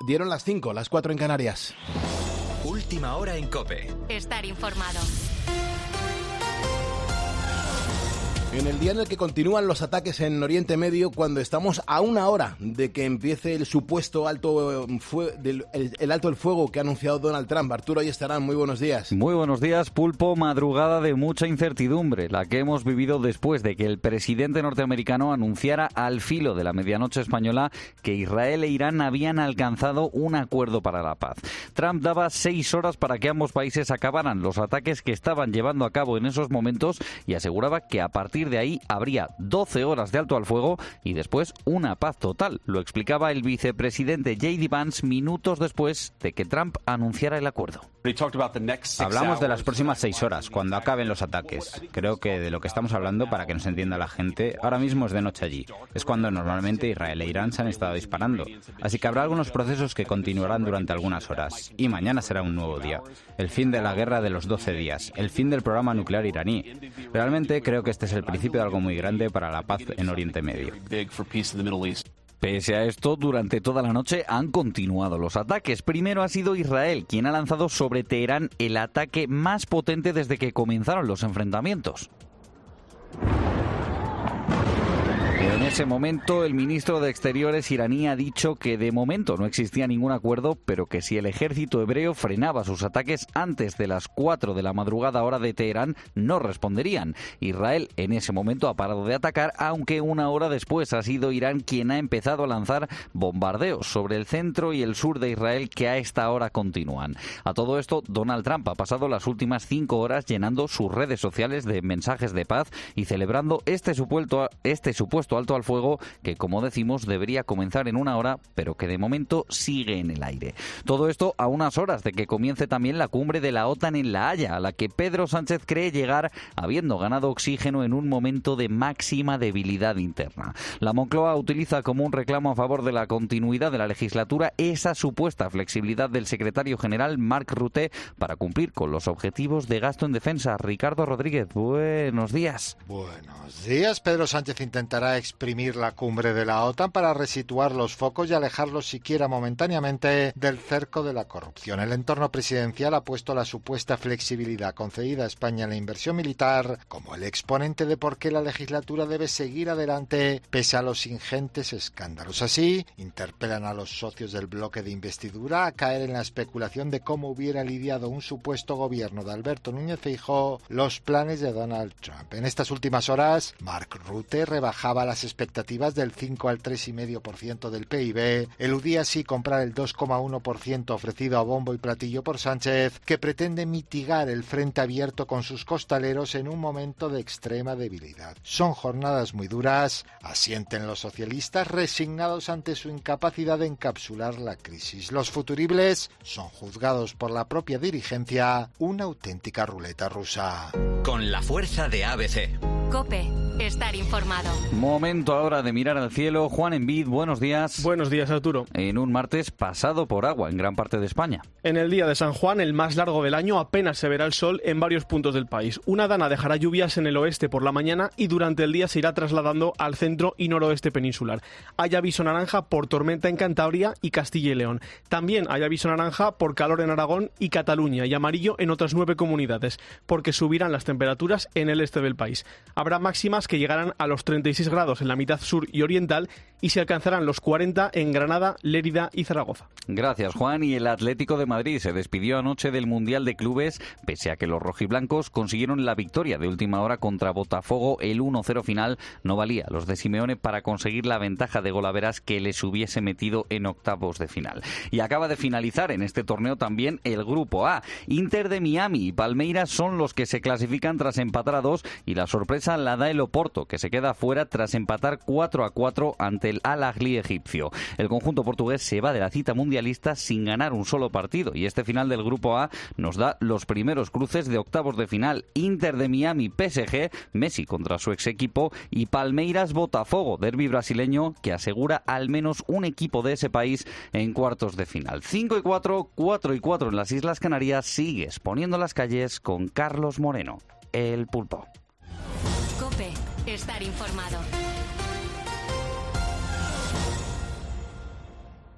Dieron las 5, las 4 en Canarias. Última hora en COPE. Estar informado. En el día en el que continúan los ataques en Oriente Medio, cuando estamos a una hora de que empiece el supuesto alto el fuego que ha anunciado Donald Trump. Arturo y Estarán, muy buenos días. Muy buenos días, Pulpo. Madrugada de mucha incertidumbre, la que hemos vivido después de que el presidente norteamericano anunciara al filo de la medianoche española que Israel e Irán habían alcanzado un acuerdo para la paz. Trump daba 6 horas para que ambos países acabaran los ataques que estaban llevando a cabo en esos momentos y aseguraba que a partir de ahí habría 12 horas de alto al fuego y después una paz total. Lo explicaba el vicepresidente J.D. Vance minutos después de que Trump anunciara el acuerdo. Hablamos de las próximas 6 horas, cuando acaben los ataques. Creo que de lo que estamos hablando, para que nos entienda la gente, ahora mismo es de noche allí. Es cuando normalmente Israel e Irán se han estado disparando. Así que habrá algunos procesos que continuarán durante algunas horas. Y mañana será un nuevo día. El fin de la guerra de los 12 días. El fin del programa nuclear iraní. Realmente creo que este es el principio de algo muy grande para la paz en Oriente Medio. Pese a esto, durante toda la noche han continuado los ataques. Primero ha sido Israel quien ha lanzado sobre Teherán el ataque más potente desde que comenzaron los enfrentamientos. En ese momento, el ministro de Exteriores iraní ha dicho que de momento no existía ningún acuerdo, pero que si el ejército hebreo frenaba sus ataques antes de las 4 de la madrugada hora de Teherán, no responderían. Israel en ese momento ha parado de atacar, aunque una hora después ha sido Irán quien ha empezado a lanzar bombardeos sobre el centro y el sur de Israel que a esta hora continúan. A todo esto, Donald Trump ha pasado las últimas 5 horas llenando sus redes sociales de mensajes de paz y celebrando este supuesto alto al fuego que, como decimos, debería comenzar en una hora, pero que de momento sigue en el aire. Todo esto a unas horas de que comience también la cumbre de la OTAN en La Haya, a la que Pedro Sánchez cree llegar habiendo ganado oxígeno en un momento de máxima debilidad interna. La Moncloa utiliza como un reclamo a favor de la continuidad de la legislatura esa supuesta flexibilidad del secretario general Mark Rutte para cumplir con los objetivos de gasto en defensa. Ricardo Rodríguez, buenos días. Buenos días. Pedro Sánchez intentará exprimir la cumbre de la OTAN para resituar los focos y alejarlos siquiera momentáneamente del cerco de la corrupción. El entorno presidencial ha puesto la supuesta flexibilidad concedida a España en la inversión militar como el exponente de por qué la legislatura debe seguir adelante pese a los ingentes escándalos. Así, interpelan a los socios del bloque de investidura a caer en la especulación de cómo hubiera lidiado un supuesto gobierno de Alberto Núñez Feijóo los planes de Donald Trump. En estas últimas horas, Mark Rutte rebajaba las expectativas del 5 al 3,5% del PIB, eludía así comprar el 2,1% ofrecido a bombo y platillo por Sánchez, que pretende mitigar el frente abierto con sus costaleros en un momento de extrema debilidad. Son jornadas muy duras, asienten los socialistas resignados ante su incapacidad de encapsular la crisis. Los futuribles son juzgados por la propia dirigencia, una auténtica ruleta rusa. Con la fuerza de ABC. COPE. Estar informado. Momento ahora de mirar al cielo. Juan Envid, buenos días. Buenos días, Arturo. En un martes pasado por agua en gran parte de España. En el día de San Juan, el más largo del año, apenas se verá el sol en varios puntos del país. Una dana dejará lluvias en el oeste por la mañana y durante el día se irá trasladando al centro y noroeste peninsular. Hay aviso naranja por tormenta en Cantabria y Castilla y León. También hay aviso naranja por calor en Aragón y Cataluña y amarillo en otras 9 comunidades, porque subirán las temperaturas en el este del país. Habrá máximas que llegarán a los 36 grados en la mitad sur y oriental y se alcanzarán los 40 en Granada, Lérida y Zaragoza. Gracias, Juan. Y el Atlético de Madrid se despidió anoche del Mundial de Clubes, pese a que los rojiblancos consiguieron la victoria de última hora contra Botafogo. El 1-0 final no valía a los de Simeone para conseguir la ventaja de golaveras que les hubiese metido en octavos de final. Y acaba de finalizar en este torneo también el Grupo A. Inter de Miami y Palmeiras son los que se clasifican tras empatar a 2 y la sorpresa la da el Oporto, que se queda fuera tras empatar 4-4 ante el Al-Ahly egipcio. El conjunto portugués se va de la cita mundialista sin ganar un solo partido y este final del Grupo A nos da los primeros cruces de octavos de final. Inter de Miami PSG, Messi contra su ex equipo, y Palmeiras Botafogo, derbi brasileño que asegura al menos un equipo de ese país en cuartos de final. 5-4, 4-4 en las Islas Canarias. Sigues poniendo las calles con Carlos Moreno, el Pulpo. COPE. Estar informado.